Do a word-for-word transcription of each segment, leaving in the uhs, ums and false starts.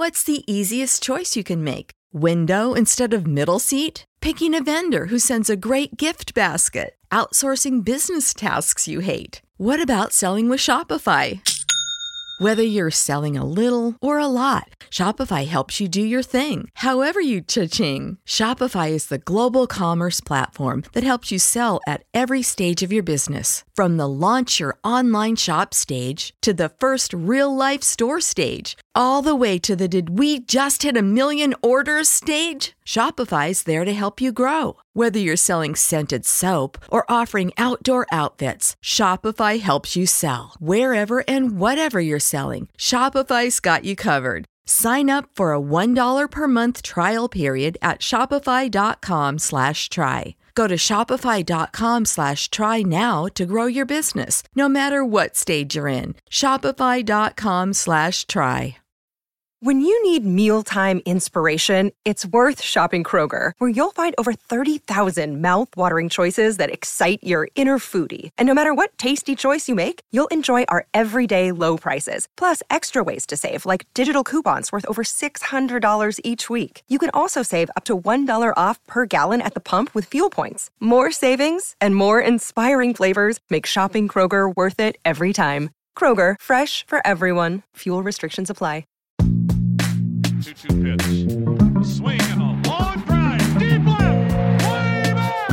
What's the easiest choice you can make? Window instead of middle seat? Picking a vendor who sends a great gift basket? Outsourcing business tasks you hate? What about selling with Shopify? Whether you're selling a little or a lot, Shopify helps you do your thing, however you cha-ching. Shopify is the global commerce platform that helps you sell at every stage of your business. From the launch your online shop stage to the first real-life store stage, all the way to the did we just hit a million orders stage. Shopify's there to help you grow. Whether you're selling scented soap or offering outdoor outfits, Shopify helps you sell. Wherever and whatever you're selling, Shopify's got you covered. Sign up for a one dollar per month trial period at shopify.com slash try. Go to shopify.com slash try now to grow your business, no matter what stage you're in. Shopify.com slash try. When you need mealtime inspiration, it's worth shopping Kroger, where you'll find over thirty thousand mouth-watering choices that excite your inner foodie. And no matter what tasty choice you make, you'll enjoy our everyday low prices, plus extra ways to save, like digital coupons worth over six hundred dollars each week. You can also save up to one dollar off per gallon at the pump with fuel points. More savings and more inspiring flavors make shopping Kroger worth it every time. Kroger, fresh for everyone. Fuel restrictions apply. two two pitch. Swing and a long drive. Deep left. Way back.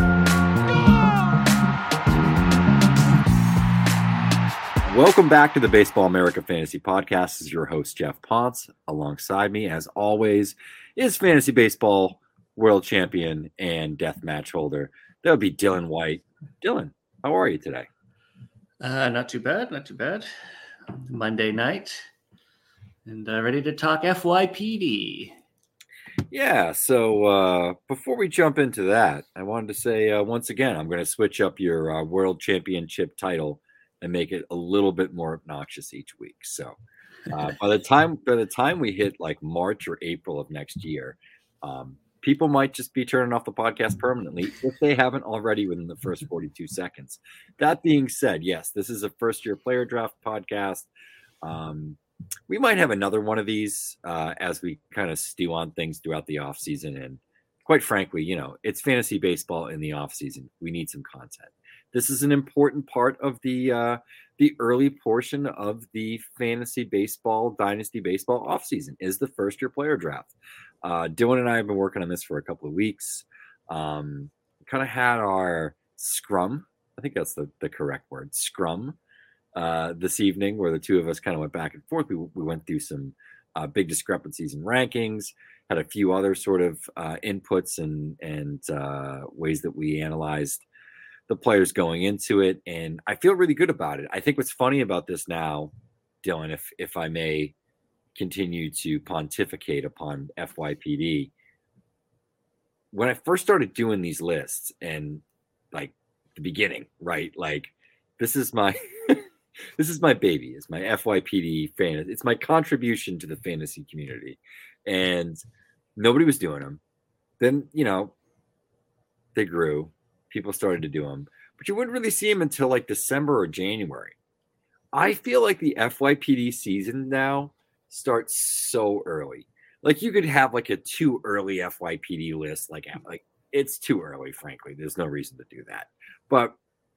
Gone! Welcome back to the Baseball America Fantasy Podcast. This is your host, Jeff Ponce. Alongside me, as always, is Fantasy Baseball World Champion and Death Match holder. That would be Dylan White. Dylan, how are you today? Uh, not too bad. Not too bad. Monday night. And uh, ready to talk F Y P D. Yeah, so uh, before we jump into that, I wanted to say uh, once again, I'm going to switch up your uh, World Championship title and make it a little bit more obnoxious each week. So uh, by the time by the time we hit like March or April of next year, um, people might just be turning off the podcast permanently if they haven't already within the first forty-two seconds. That being said, yes, this is a first-year player draft podcast. Um, We might have another one of these uh, as we kind of stew on things throughout the offseason. And quite frankly, you know, it's fantasy baseball in the offseason. We need some content. This is an important part of the uh, the early portion of the fantasy baseball, dynasty baseball offseason is the first year player draft. Uh, Dylan and I have been working on this for a couple of weeks. Um, kind of had our scrum. I think that's the, the correct word, scrum. Uh, this evening, where the two of us kind of went back and forth. We, we went through some uh, big discrepancies in rankings, had a few other sort of uh, inputs and and uh, ways that we analyzed the players going into it, and I feel really good about it. I think what's funny about this now, Dylan, if if I may continue to pontificate upon F Y P D, when I first started doing these lists and like the beginning, right? Like this is my This is my baby. It's my F Y P D fan. It's my contribution to the fantasy community. And nobody was doing them. Then, you know, they grew. People started to do them. But you wouldn't really see them until like December or January. I feel like the F Y P D season now starts so early. Like you could have like a too early F Y P D list. Like, like it's too early, frankly. There's no reason to do that. But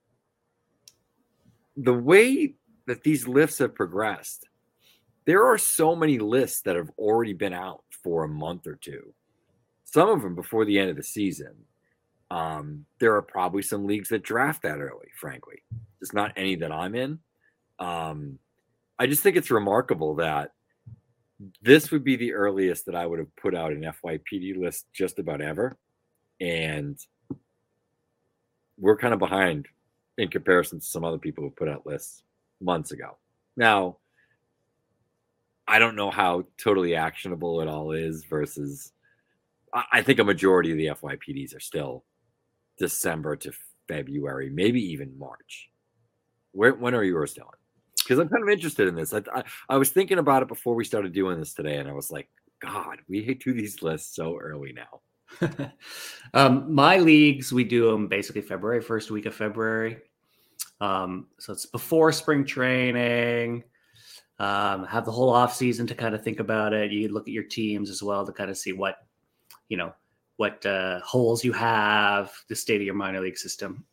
the way that these lists have progressed, there are so many lists that have already been out for a month or two. Some of them before the end of the season. Um, there are probably some leagues that draft that early, frankly. There's not any that I'm in. Um, I just think it's remarkable that this would be the earliest that I would have put out an F Y P D list just about ever. And we're kind of behind in comparison to some other people who put out lists months ago. Now, I don't know how totally actionable it all is versus I think a majority of the F Y P Ds are still December to February, maybe even March. Where, when are yours, Dylan? Because I'm kind of interested in this. I, I, I was thinking about it before we started doing this today, and I was like, God, we do these lists so early now. um, my leagues, we do them basically February, first week of February. Um, so it's before spring training. Um, have the whole off season to kind of think about it. You look at your teams as well to kind of see what, you know, what uh, holes you have, the state of your minor league system.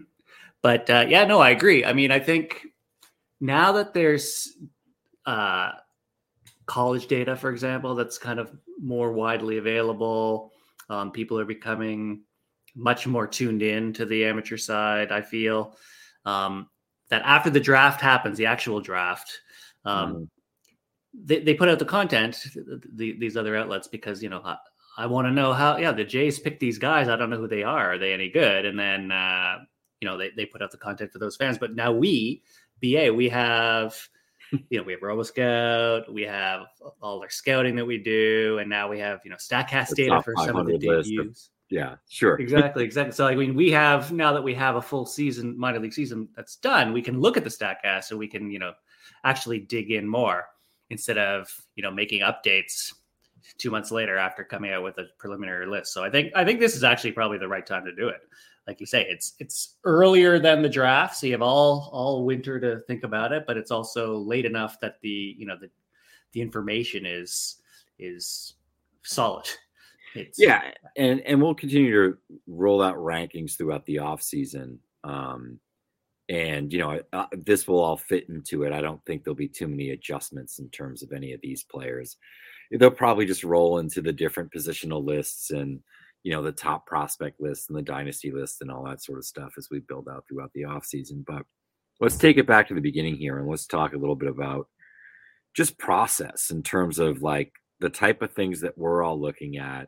But uh, yeah, no, I agree. I mean, I think now that there's uh, college data, for example, that's kind of more widely available, um, people are becoming much more tuned in to the amateur side. I feel um, that after the draft happens, the actual draft, um, mm. they, they put out the content, the, these other outlets, because, you know, I, I want to know how, yeah, the Jays picked these guys. I don't know who they are. Are they any good? And then, uh, you know, they, they put out the content for those fans. But now we, B A, we have, you know, we have RoboScout, we have all our scouting that we do. And now we have, you know, StatCast the data for some of the debuts. Yeah, sure. Exactly, exactly. So, like, I mean, we have, now that we have a full season, minor league season that's done, we can look at the StatCast so we can, you know, actually dig in more instead of, you know, making updates two months later after coming out with a preliminary list. So I think, I think this is actually probably the right time to do it. Like you say, it's, it's earlier than the draft. So you have all, all winter to think about it, but it's also late enough that the, you know, the, the information is, is solid. It's, yeah. And, and we'll continue to roll out rankings throughout the off season. Um, and, you know, uh, this will all fit into it. I don't think there'll be too many adjustments in terms of any of these players. They'll probably just roll into the different positional lists and, you know, the top prospect list and the dynasty list and all that sort of stuff as we build out throughout the off season. But let's take it back to the beginning here and let's talk a little bit about just process in terms of like the type of things that we're all looking at.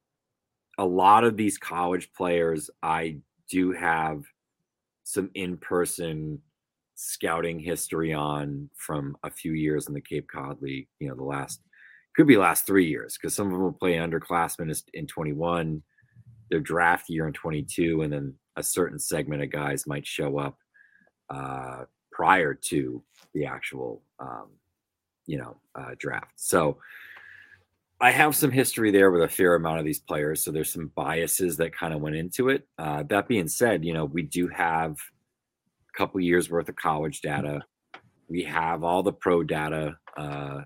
A lot of these college players, I do have some in-person scouting history on from a few years in the Cape Cod League, you know, the last, could be last three years, because some of them will play underclassmen in twenty-one, their draft year in twenty-two, and then a certain segment of guys might show up uh, prior to the actual, um, you know, uh, draft. So I have some history there with a fair amount of these players. So there's some biases that kind of went into it. Uh, that being said, you know, we do have a couple years worth of college data. We have all the pro data uh,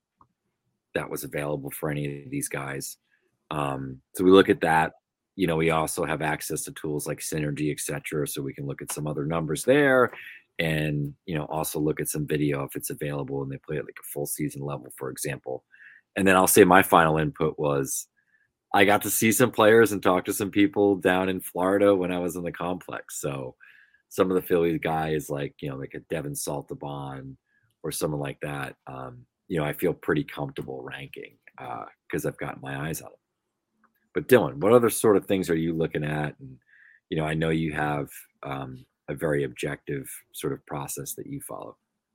that was available for any of these guys. Um, so we look at that. You know, we also have access to tools like Synergy, et cetera. So we can look at some other numbers there and, you know, also look at some video if it's available and they play at like a full season level, for example. And then I'll say my final input was I got to see some players and talk to some people down in Florida when I was in the complex. So some of the Philly guys like, you know, like a Devin Saltabon or someone like that, um, you know, I feel pretty comfortable ranking because uh, I've got my eyes on them. But Dylan, what other sort of things are you looking at? And, you know, I know you have um, a very objective sort of process that you follow.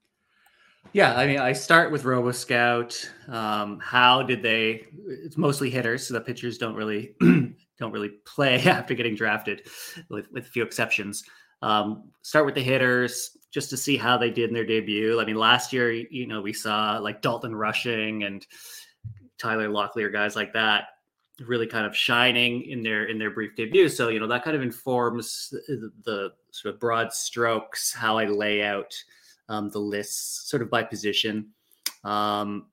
Yeah, I mean, I start with RoboScout. Um, how did they? It's mostly hitters, so the pitchers don't really don't really play after getting drafted, with, with a few exceptions. Um, start with the hitters just to see how they did in their debut. I mean, last year, you know, we saw like Dalton Rushing and Tyler Locklear, guys like that, really kind of shining in their in their brief debut. So, you know, that kind of informs the, the sort of broad strokes how I lay out Um, the lists sort of by position. Um,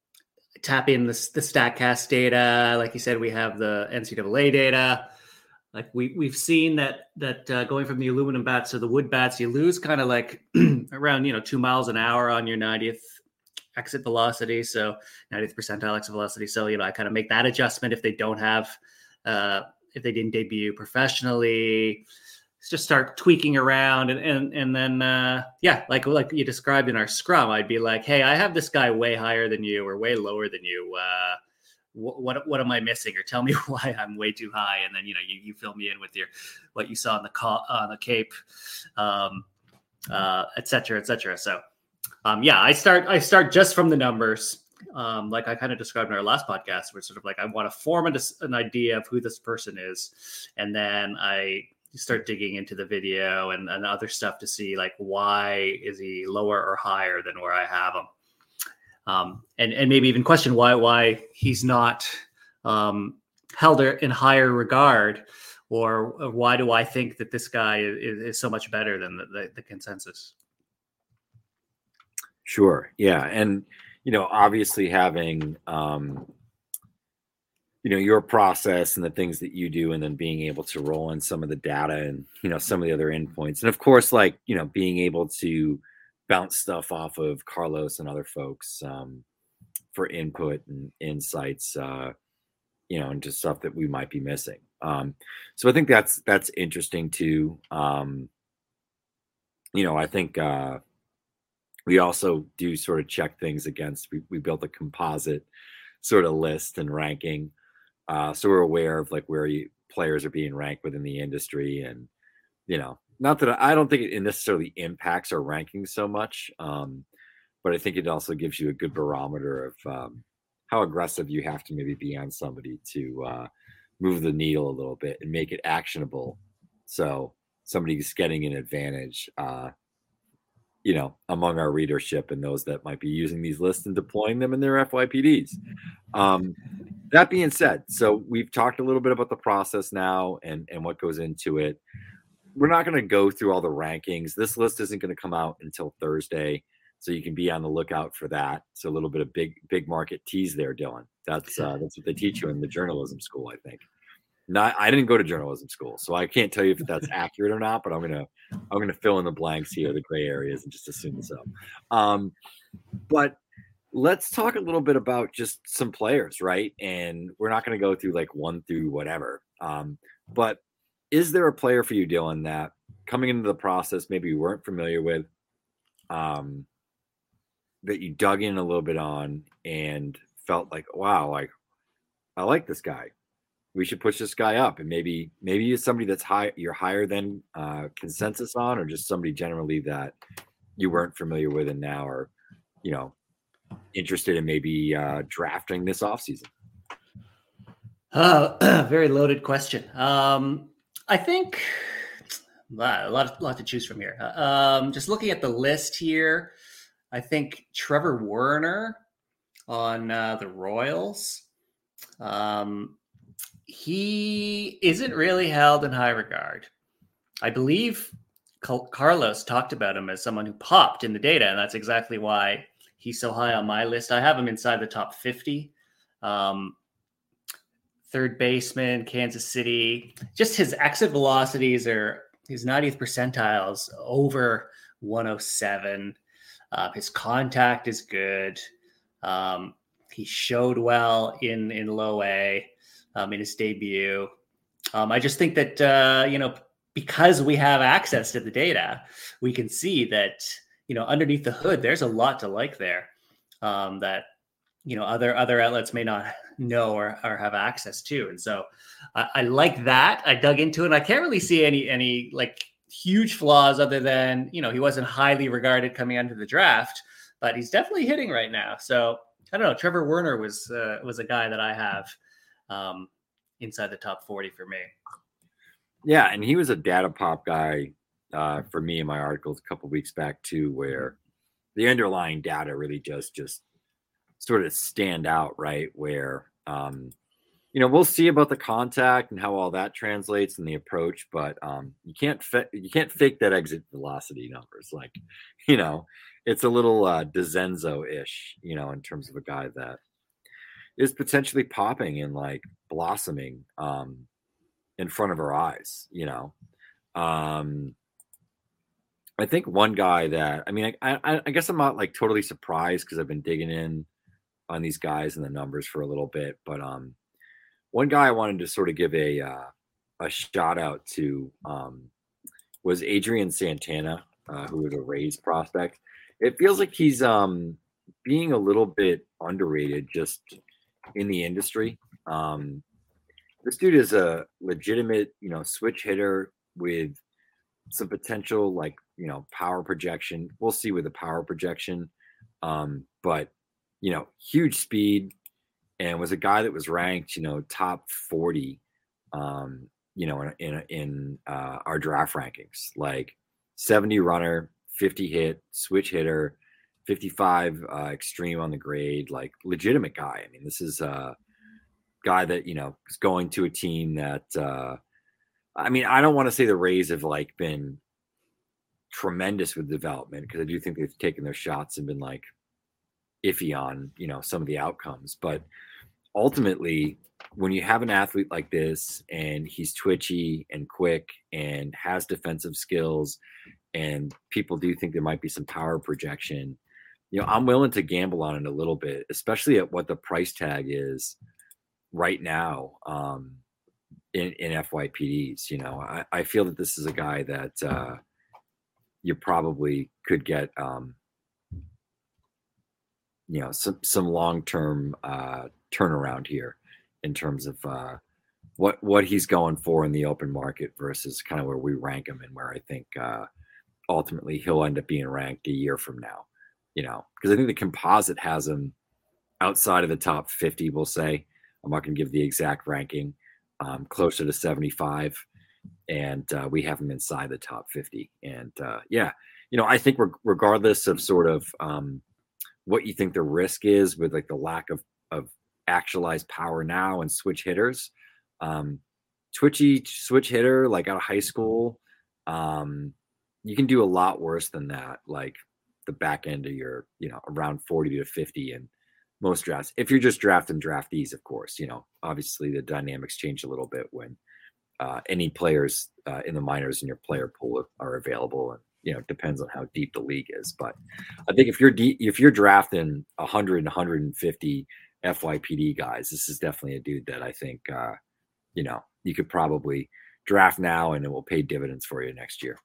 tap in the, the StatCast data. Like you said, we have the N C double A data. Like we, we've seen that that uh, going from the aluminum bats to the wood bats, you lose kind of like around, you know, two miles an hour on your ninetieth exit velocity. So ninetieth percentile exit velocity. So, you know, I kind of make that adjustment if they don't have, uh, if they didn't debut professionally. Just start tweaking around and and and then uh, yeah, like like you described in our scrum, I'd be like, hey, I have this guy way higher than you or way lower than you. Uh, what what what am I missing? Or tell me why I'm way too high. And then you know you you fill me in with your what you saw on the call, on the Cape, um, uh, et cetera, et cetera. So um, yeah, I start I start just from the numbers. Um, like I kind of described in our last podcast, where it's sort of like I want to form an, an idea of who this person is, and then I start digging into the video and, and other stuff to see like why is he lower or higher than where I have him, um, and and maybe even question why why he's not um, held in higher regard, or, or why do I think that this guy is, is so much better than the, the, the consensus? Sure. Yeah. And, you know, obviously having, um, you know, your process and the things that you do, and then being able to roll in some of the data and, you know, some of the other endpoints. And of course, like, you know, being able to bounce stuff off of Carlos and other folks um, for input and insights, uh, you know, into stuff that we might be missing. Um, so I think that's, that's interesting too. Um, you know, I think, uh, we also do sort of check things against, we, we built a composite sort of list and ranking. Uh, so we're aware of like where you, players are being ranked within the industry, and you know, not that I, I don't think it necessarily impacts our rankings so much, um, but I think it also gives you a good barometer of um, how aggressive you have to maybe be on somebody to uh, move the needle a little bit and make it actionable. So somebody's getting an advantage, uh, you know, among our readership and those that might be using these lists and deploying them in their F Y P Ds. Um, That being said, so we've talked a little bit about the process now and, and what goes into it. We're not going to go through all the rankings. This list isn't going to come out until Thursday, so you can be on the lookout for that. So a little bit of big big market tease there, Dylan. That's uh, that's what they teach you in the journalism school, I think. Not, I didn't go to journalism school, so I can't tell you if that's accurate or not. But I'm gonna I'm gonna fill in the blanks here, the gray areas, and just assume so. Um, but let's talk a little bit about just some players, right? And we're not going to go through like one through whatever. Um, but is there a player for you, Dylan, that coming into the process maybe you weren't familiar with, um, that you dug in a little bit on and felt like, wow, like I like this guy. We should push this guy up, and maybe maybe it's somebody that's high, you're higher than uh, consensus on, or just somebody generally that you weren't familiar with and now are, you know, interested in maybe uh, drafting this offseason? Uh, very loaded question. Um, I think wow, a lot, of, lot to choose from here. Um, just looking at the list here, I think Trevor Werner on uh, the Royals. Um, he isn't really held in high regard. I believe Carlos talked about him as someone who popped in the data, and that's exactly why he's so high on my list. I have him inside the top fifty. Um, third baseman, Kansas City. Just his exit velocities are his ninetieth percentiles over one oh seven. Uh, his contact is good. Um, he showed well in in low A um, in his debut. Um, I just think that uh, you know, because we have access to the data, we can see that, you know, underneath the hood, there's a lot to like there um, that, you know, other other outlets may not know or, or have access to. And so I, I like that. I dug into it, and I can't really see any any like huge flaws other than, you know, he wasn't highly regarded coming into the draft, but he's definitely hitting right now. So I don't know. Trevor Werner was uh, was a guy that I have um, inside the top forty for me. Yeah, and he was a data pop guy uh, for me in my articles a couple of weeks back too, where the underlying data really just just sort of stand out, right? Where um, you know, we'll see about the contact and how all that translates and the approach, but um, you can't fa- you can't fake that exit velocity numbers. Like, you know, it's a little uh, DeZenzo-ish, you know, in terms of a guy that is potentially popping and like blossoming um, in front of our eyes, you know. Um, I think one guy that, I mean, I, I, I guess I'm not like totally surprised because I've been digging in on these guys and the numbers for a little bit, but um, one guy I wanted to sort of give a uh, a shout out to um, was Adrian Santana, uh, who was a Rays prospect. It feels like he's um, being a little bit underrated just in the industry. Um, this dude is a legitimate, you know, switch hitter with some potential, like, you know, power projection. We'll see with the power projection, um, but you know, huge speed, and was a guy that was ranked, you know, top forty, um, you know, in in, in uh, our draft rankings, like seventy runner, fifty hit, switch hitter, fifty-five uh, extreme on the grade, like legitimate guy. I mean, this is a guy that, you know, is going to a team that, uh, I mean, I don't want to say the Rays have like been tremendous with development, because I do think they've taken their shots and been like iffy on, you know, some of the outcomes. But ultimately, when you have an athlete like this and he's twitchy and quick and has defensive skills, and people do think there might be some power projection, you know, I'm willing to gamble on it a little bit, especially at what the price tag is right now um, in, in F Y P Ds. You know, I, I feel that this is a guy that uh, you probably could get, um, you know, some, some long-term uh, turnaround here in terms of uh, what, what he's going for in the open market versus kind of where we rank him and where I think uh, ultimately he'll end up being ranked a year from now, you know, because I think the composite has him outside of the top fifty, we'll say. I'm not going to give the exact ranking, um, closer to seventy-five. And uh, we have him inside the top fifty. And uh, yeah, you know, I think re- regardless of sort of um, what you think the risk is with like the lack of, of actualized power now and switch hitters, um, twitchy switch hitter, like out of high school, um, you can do a lot worse than that. Like the back end of your, you know, around forty to fifty and most drafts. If you're just drafting draftees, of course, you know, obviously the dynamics change a little bit when uh, any players uh, in the minors in your player pool are available, and you know, it depends on how deep the league is. But I think if you're deep, if you're drafting one hundred and one hundred fifty F Y P D guys, this is definitely a dude that I think uh, you know, you could probably draft now and it will pay dividends for you next year.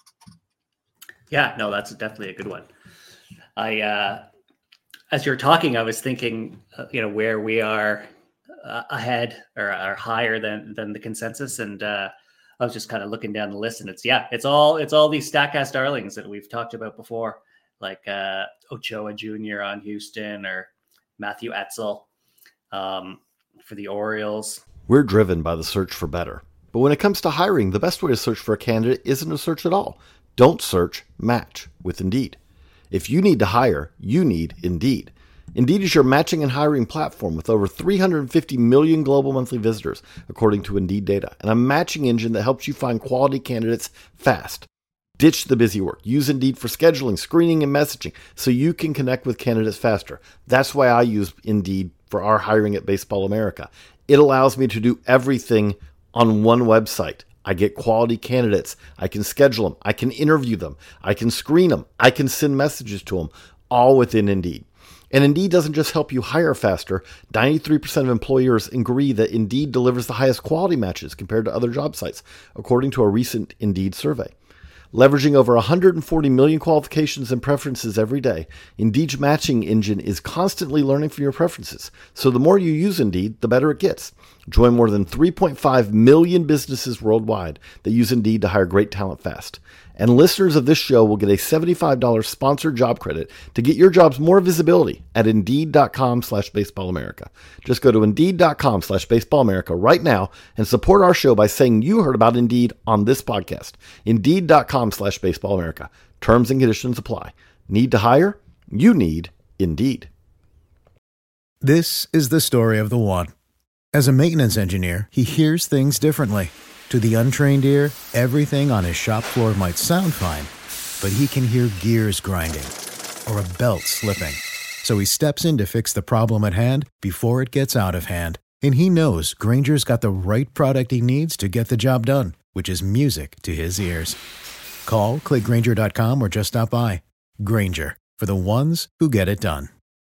Yeah, no, that's definitely a good one. I, uh, as you're talking, I was thinking, uh, you know, where we are uh, ahead or are higher than than the consensus, and uh, I was just kind of looking down the list, and it's yeah, it's all it's all these Statcast darlings that we've talked about before, like uh, Ochoa Junior on Houston or Matthew Etzel um, for the Orioles. We're driven by the search for better, but when it comes to hiring, the best way to search for a candidate isn't to search at all. Don't search, match with Indeed. If you need to hire, you need Indeed. Indeed is your matching and hiring platform with over three hundred fifty million global monthly visitors, according to Indeed data, and a matching engine that helps you find quality candidates fast. Ditch the busy work. Use Indeed for scheduling, screening, and messaging so you can connect with candidates faster. That's why I use Indeed for our hiring at Baseball America. It allows me to do everything on one website. I get quality candidates. I can schedule them. I can interview them. I can screen them. I can send messages to them, all within Indeed. And Indeed doesn't just help you hire faster. ninety-three percent of employers agree that Indeed delivers the highest quality matches compared to other job sites, according to a recent Indeed survey. Leveraging over one hundred forty million qualifications and preferences every day, Indeed's matching engine is constantly learning from your preferences. So the more you use Indeed, the better it gets. Join more than three point five million businesses worldwide that use Indeed to hire great talent fast. And listeners of this show will get a seventy-five dollars sponsored job credit to get your jobs more visibility at Indeed.com slash Baseball America. Just go to Indeed.com slash Baseball America right now and support our show by saying you heard about Indeed on this podcast. Indeed.com slash Baseball America. Terms and conditions apply. Need to hire? You need Indeed. This is the story of the one. As a maintenance engineer, he hears things differently. To the untrained ear, everything on his shop floor might sound fine, but he can hear gears grinding or a belt slipping. So he steps in to fix the problem at hand before it gets out of hand. And he knows Grainger's got the right product he needs to get the job done, which is music to his ears. Call, click Grainger dot com, or just stop by. Grainger, for the ones who get it done.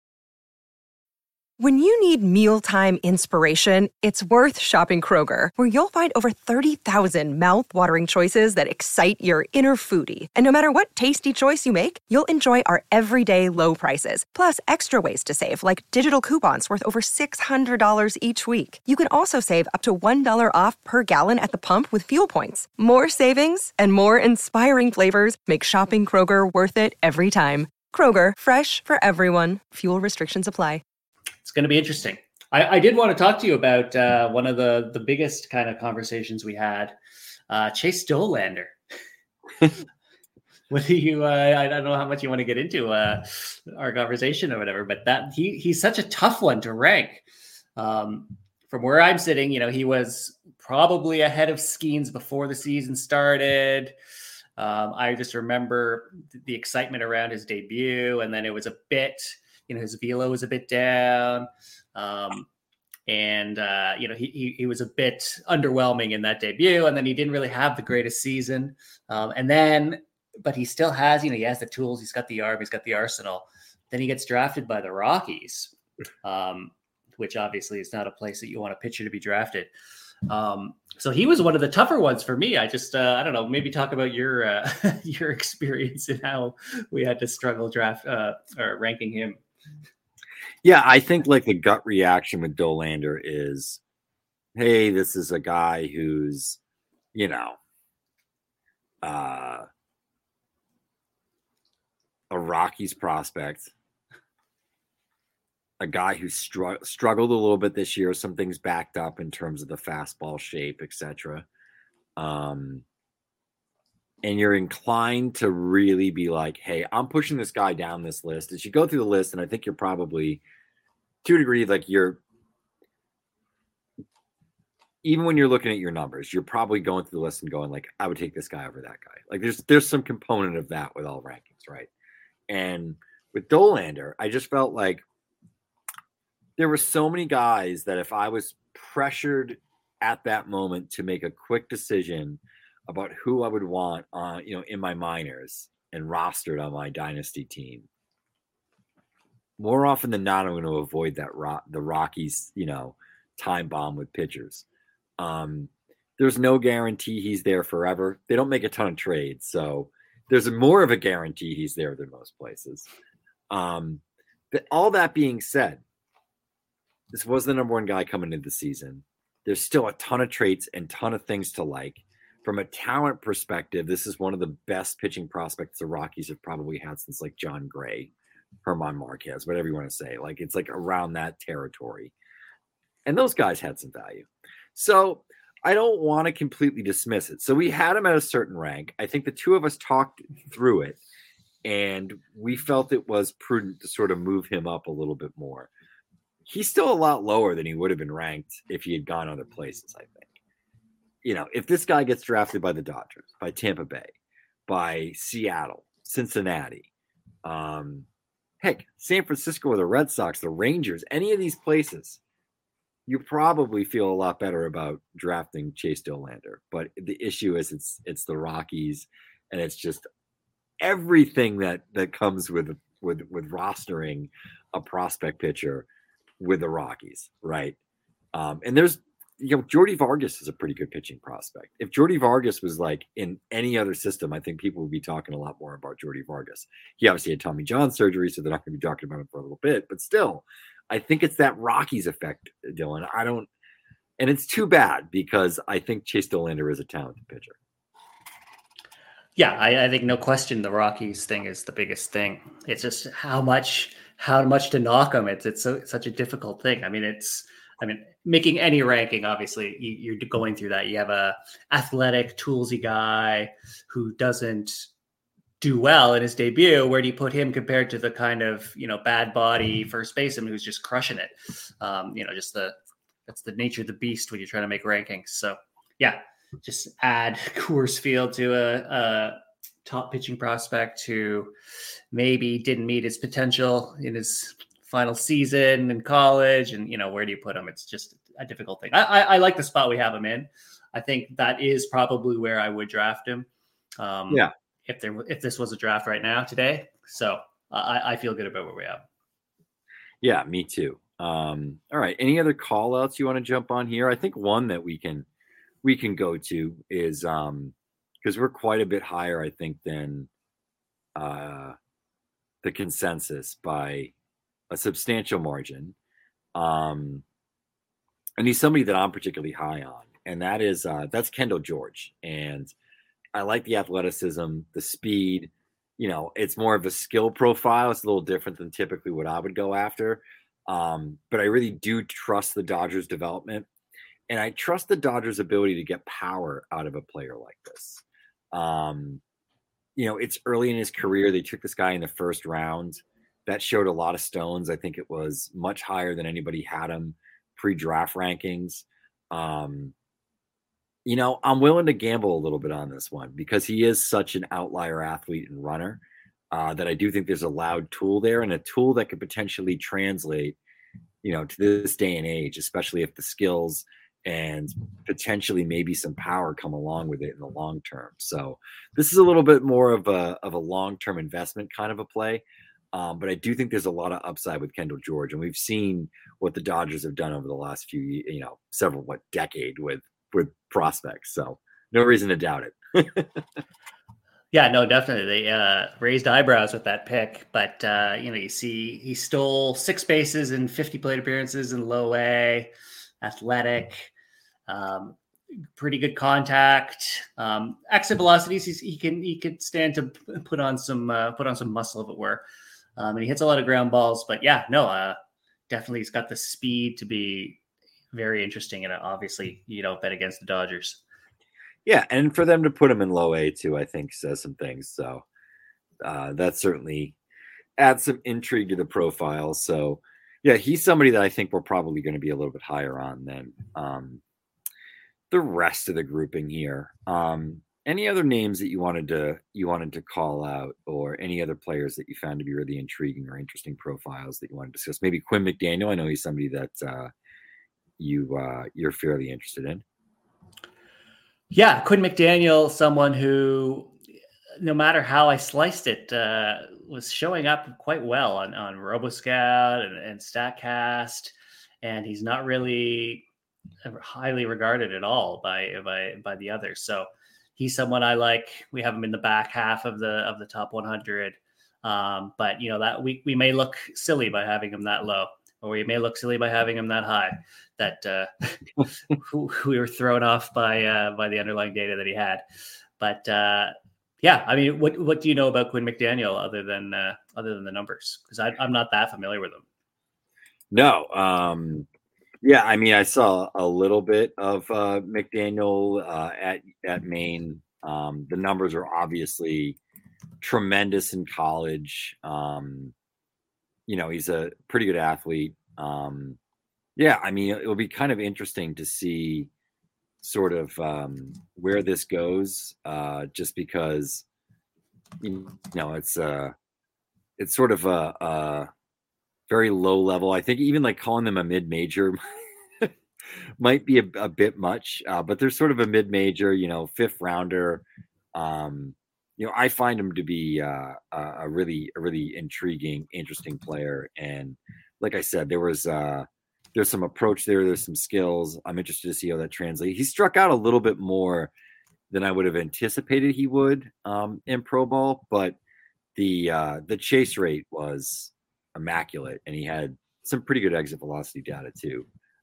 When you need mealtime inspiration, it's worth shopping Kroger, where you'll find over thirty thousand mouth-watering choices that excite your inner foodie. And no matter what tasty choice you make, you'll enjoy our everyday low prices, plus extra ways to save, like digital coupons worth over six hundred dollars each week. You can also save up to one dollar off per gallon at the pump with fuel points. More savings and more inspiring flavors make shopping Kroger worth it every time. Kroger, fresh for everyone. Fuel restrictions apply. It's going to be interesting. I, I did want to talk to you about uh, one of the, the biggest kind of conversations we had, uh, Chase Dollander. What do you, uh, I don't know how much you want to get into uh, our conversation or whatever, but that he he's such a tough one to rank. Um, from where I'm sitting, you know, he was probably ahead of Skeens before the season started. Um, I just remember the excitement around his debut, and then it was a bit, you know, his velo was a bit down. Um, and, uh, you know, he, he he was a bit underwhelming in that debut, and then he didn't really have the greatest season. Um, and then, but he still has, you know, he has the tools, he's got the arm, he's got the arsenal. Then he gets drafted by the Rockies, um, which obviously is not a place that you want a pitcher to be drafted. Um, so he was one of the tougher ones for me. I just, uh, I don't know, maybe talk about your, uh, your experience and how we had to struggle draft, uh, or ranking him. Yeah. I think like the gut reaction with Dollander is, hey, this is a guy who's, you know, uh, a Rockies prospect, a guy who str- struggled a little bit this year. Some things backed up in terms of the fastball shape, et cetera. Um, and you're inclined to really be like, hey, I'm pushing this guy down this list. As you go through the list, and I think you're probably, to a degree, like you're, even when you're looking at your numbers, you're probably going through the list and going like, I would take this guy over that guy. Like there's there's some component of that with all rankings, right? And with Dollander, I just felt like there were so many guys that if I was pressured at that moment to make a quick decision about who I would want on, you know, in my minors and rostered on my dynasty team, more often than not, I'm going to avoid that rock, the Rockies, you know, time bomb with pitchers. Um, there's no guarantee he's there forever. They don't make a ton of trades, so there's a, more of a guarantee he's there than most places. Um, but all that being said, this was the number one guy coming into the season. There's still a ton of traits and ton of things to like. From a talent perspective, this is one of the best pitching prospects the Rockies have probably had since like John Gray, Herman Marquez, whatever you want to say. Like it's like around that territory. And those guys had some value. So I don't want to completely dismiss it. So we had him at a certain rank. I think the two of us talked through it, and we felt it was prudent to sort of move him up a little bit more. He's still a lot lower than he would have been ranked if he had gone other places, I think. You know, if this guy gets drafted by the Dodgers, by Tampa Bay, by Seattle, Cincinnati, um, heck, San Francisco or the Red Sox, the Rangers, any of these places, you probably feel a lot better about drafting Chase Dollander. But the issue is it's it's the Rockies, and it's just everything that that comes with with with rostering a prospect pitcher with the Rockies, right? Um, and there's, you know, Jordy Vargas is a pretty good pitching prospect. If Jordy Vargas was like in any other system, I think people would be talking a lot more about Jordy Vargas. He obviously had Tommy John surgery, so they're not going to be talking about him for a little bit, but still, I think it's that Rockies effect, Dylan. I don't, and it's too bad because I think Chase Dollander is a talented pitcher. Yeah, I, I think no question the Rockies thing is the biggest thing. It's just how much how much to knock them. It's it's, so, it's such a difficult thing. I mean, it's I mean making any ranking. Obviously, you, you're going through that. You have a athletic, toolsy guy who doesn't do well in his debut. Where do you put him compared to the kind of, you know, bad body first baseman who's just crushing it? Um, you know, just the that's the nature of the beast when you're trying to make rankings. So yeah. Just add Coors Field to a, a top pitching prospect who maybe didn't meet his potential in his final season in college. And, you know, where do you put him? It's just a difficult thing. I, I, I like the spot we have him in. I think that is probably where I would draft him. Um, yeah. If there, if this was a draft right now today. So I, I feel good about where we are. Yeah, me too. Um, all right. Any other call outs you want to jump on here? I think one that we can, we can go to is um because we're quite a bit higher, I think, than uh the consensus by a substantial margin. Um and he's somebody that I'm particularly high on, and that is uh that's Kendall George. And I like the athleticism, the speed. You know, it's more of a skill profile. It's a little different than typically what I would go after. Um, but I really do trust the Dodgers development. And I trust the Dodgers' ability to get power out of a player like this. Um, you know, it's early in his career. They took this guy in the first round. That showed a lot of stones. I think it was much higher than anybody had him pre-draft rankings. Um, You know, I'm willing to gamble a little bit on this one because he is such an outlier athlete and runner uh, that I do think there's a loud tool there and a tool that could potentially translate, you know, to this day and age, especially if the skills and potentially maybe some power come along with it in the long term. So this is a little bit more of a of a long-term investment kind of a play. Um, but I do think there's a lot of upside with Kendall George, and we've seen what the Dodgers have done over the last few, you know, several what decade with with prospects. So no reason to doubt it. Yeah, no, definitely. They uh, raised eyebrows with that pick, but uh, you know, you see, he stole six bases in fifty plate appearances in low A, athletic, um, pretty good contact, um, exit velocities. He's, he can he could stand to put on some uh, put on some muscle, if it were. Um, and he hits a lot of ground balls, but yeah, no, uh, definitely he's got the speed to be very interesting. And obviously, you don't bet against the Dodgers. Yeah, and for them to put him in low A too, I think says some things. So uh, that certainly adds some intrigue to the profile. So yeah, he's somebody that I think we're probably going to be a little bit higher on than um, the rest of the grouping here. Um, any other names that you wanted to you wanted to call out, or any other players that you found to be really intriguing or interesting profiles that you want to discuss? Maybe Quinn McDaniel. I know he's somebody that uh, you uh, you're fairly interested in. Yeah, Quinn McDaniel, someone who, no matter how I sliced it, uh, was showing up quite well on, on RoboScout and, and StatCast, and he's not really highly regarded at all by by by the others. So he's someone I like. We have him in the back half of the of the top one hundred, um, but you know that we we may look silly by having him that low, or we may look silly by having him that high. That uh, we were thrown off by uh, by the underlying data that he had. But uh, yeah, I mean, what what do you know about Quinn McDaniel other than uh, other than the numbers? Because I'm not that familiar with him. No, um, yeah, I mean, I saw a little bit of uh, McDaniel uh, at at Maine. Um, the numbers are obviously tremendous in college. Um, you know, he's a pretty good athlete. Um, Yeah, I mean, it will be kind of interesting to see sort of um, where this goes, uh, just because, you know, it's uh, it's sort of a, a very low level. I think even like calling them a mid-major might be a, a bit much, uh, but they're sort of a mid-major, you know, fifth rounder. Um, you know, I find him to be uh, a really, a really intriguing, interesting player. And like I said, there was uh, there's some approach there. There's some skills. I'm interested to see how that translates. He struck out a little bit more than I would have anticipated he would um, in pro ball, but the uh, the chase rate was immaculate, and he had some pretty good exit velocity data too.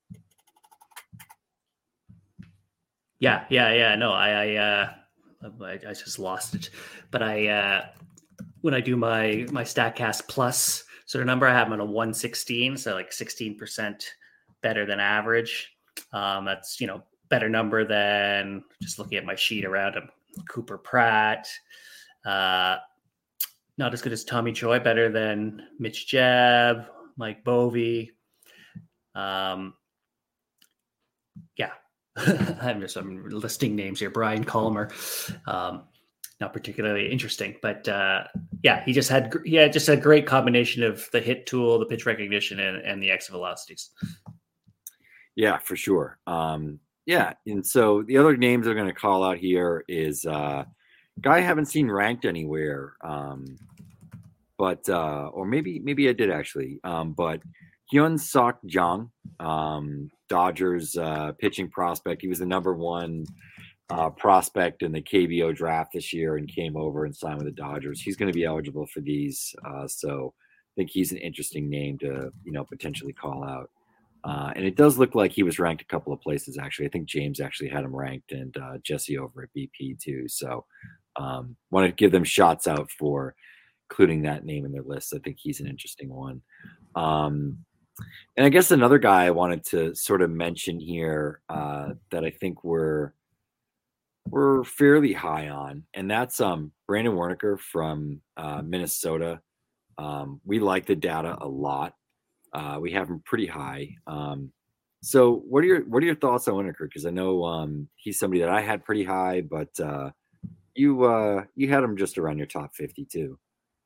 Yeah, yeah, yeah. No, I, I, uh, I, I just lost it. But I, uh, when I do my my StatCast Plus sort of number, I have him on a one sixteen, so like sixteen percent better than average. Um, that's, you know, better number than just looking at my sheet around him. Cooper Pratt, uh, not as good as Tommy Choi, better than Mitch Jebb, Mike Bovee. Um, yeah. I'm just I'm listing names here. Brian Colmer, um, not particularly interesting, but uh, yeah, he just had he had just a great combination of the hit tool, the pitch recognition, and, and the exit velocities. Yeah, for sure. Um, yeah, and so the other names they're going to call out here is uh, guy I haven't seen ranked anywhere, um, but uh, or maybe maybe I did actually, um, but Hyun Sok Jung. Um, Dodgers uh, pitching prospect. He was the number one uh, prospect in the K B O draft this year and came over and signed with the Dodgers. He's going to be eligible for these. Uh, so I think he's an interesting name to, you know, potentially call out. Uh, and it does look like he was ranked a couple of places, actually. I think James actually had him ranked, and uh, Jesse over at B P too. So um, want to give them shots out for including that name in their list. I think he's an interesting one. Um, And I guess another guy I wanted to sort of mention here uh, that I think we're we're fairly high on, and that's um, Brandon Werniker from uh, Minnesota. Um, we like the data a lot. Uh, we have him pretty high. Um, So what are your what are your thoughts on Winokur? Because I know um, he's somebody that I had pretty high, but uh, you uh, you had him just around your top fifty too.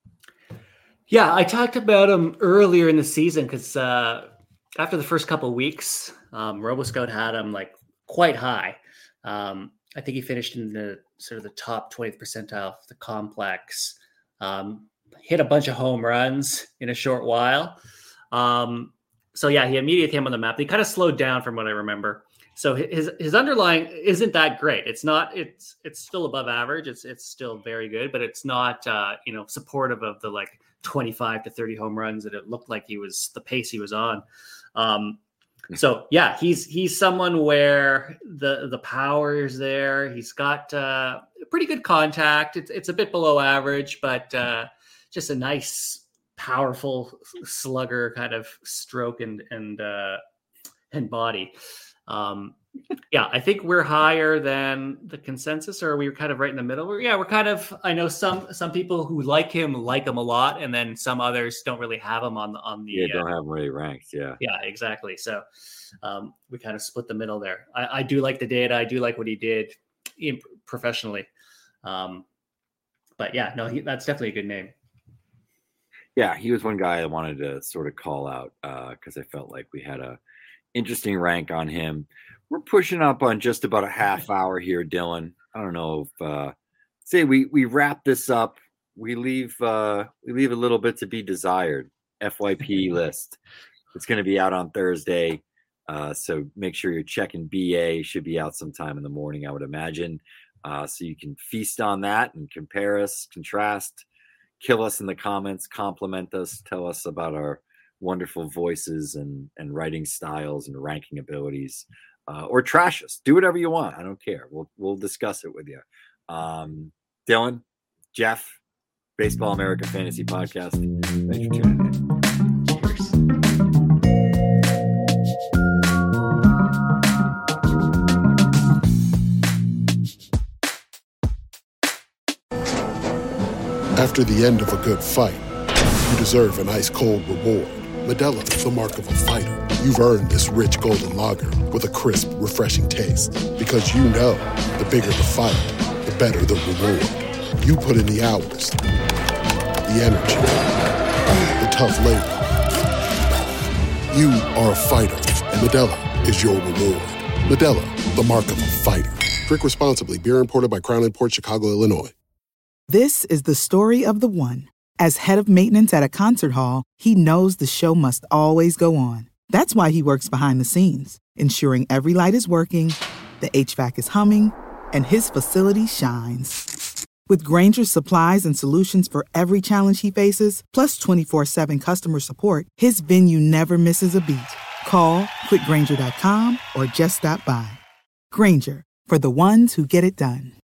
Yeah, I talked about him earlier in the season because uh, after the first couple of weeks, um, RoboScout had him like quite high. Um, I think he finished in the sort of the top twentieth percentile of the complex. Um, hit a bunch of home runs in a short while. Um, so yeah, he immediately came on the map. He kind of slowed down from what I remember. So his his underlying isn't that great. It's not. It's it's still above average. It's it's still very good, but it's not uh, you know supportive of the like twenty-five to thirty home runs that it looked like he was the pace he was on. Um, so yeah, he's he's someone where the the power is there. He's got uh, pretty good contact. It's it's a bit below average, but uh, just a nice, powerful slugger kind of stroke and and uh, and body. Um, yeah, I think we're higher than the consensus, or are we kind of right in the middle? We're, yeah, we're kind of, I know some, some people who like him, like him a lot. And then some others don't really have him on the, on the, yeah, don't uh, have him really ranked. Yeah. Yeah, exactly. So, um, we kind of split the middle there. I, I do like the data. I do like what he did in, professionally. Um, but yeah, no, he, that's definitely a good name. Yeah. He was one guy I wanted to sort of call out, uh, cause I felt like we had a interesting rank on him. We're pushing up on just about a half hour here, Dylan. I don't know if uh say we we wrap this up. We leave uh we leave a little bit to be desired. F Y P list. It's going to be out on Thursday. Uh so make sure you're checking B A. Should be out sometime in the morning, I would imagine. Uh so you can feast on that and compare us, contrast, kill us in the comments, compliment us, tell us about our wonderful voices and and writing styles and ranking abilities, uh, or trash us. Do whatever you want. I don't care. We'll we'll discuss it with you. Um, Dylan, Jeff, Baseball America Fantasy Podcast. Thanks for tuning in. Cheers. After the end of a good fight, you deserve an ice-cold reward. Modelo is the mark of a fighter. You've earned this rich golden lager with a crisp, refreshing taste. Because you know, the bigger the fight, the better the reward. You put in the hours, the energy, the tough labor. You are a fighter, and Modelo is your reward. Modelo, the mark of a fighter. Drink responsibly. Beer imported by Crown Imports, Chicago, Illinois. This is the story of the one. As head of maintenance at a concert hall, he knows the show must always go on. That's why he works behind the scenes, ensuring every light is working, the H V A C is humming, and his facility shines. With Grainger's supplies and solutions for every challenge he faces, plus twenty-four seven customer support, his venue never misses a beat. Call quick grainger dot com or just stop by. Grainger, for the ones who get it done.